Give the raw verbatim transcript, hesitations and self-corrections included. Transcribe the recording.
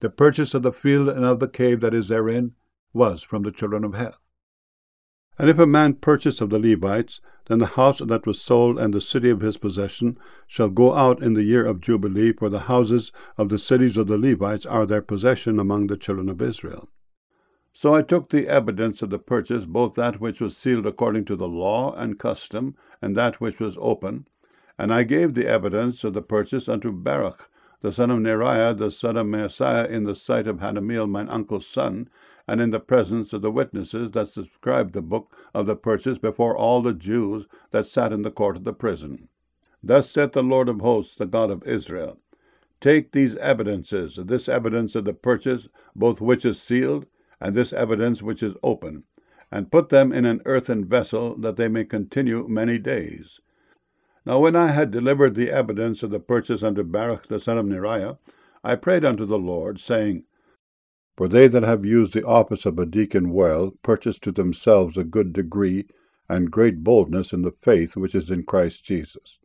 The purchase of the field and of the cave that is therein was from the children of Heth. And if a man purchase of the Levites, then the house that was sold and the city of his possession shall go out in the year of Jubilee, for the houses of the cities of the Levites are their possession among the children of Israel. So I took the evidence of the purchase, both that which was sealed according to the law and custom, and that which was open, and I gave the evidence of the purchase unto Baruch, the son of Neriah, the son of Maaseiah, in the sight of Hanameel, mine uncle's son, and in the presence of the witnesses that subscribed the book of the purchase before all the Jews that sat in the court of the prison. Thus saith the Lord of hosts, the God of Israel, Take these evidences, this evidence of the purchase, both which is sealed, and this evidence which is open, and put them in an earthen vessel, that they may continue many days. Now when I had delivered the evidence of the purchase unto Baruch the son of Neriah, I prayed unto the Lord, saying, For they that have used the office of a deacon well purchase to themselves a good degree and great boldness in the faith which is in Christ Jesus.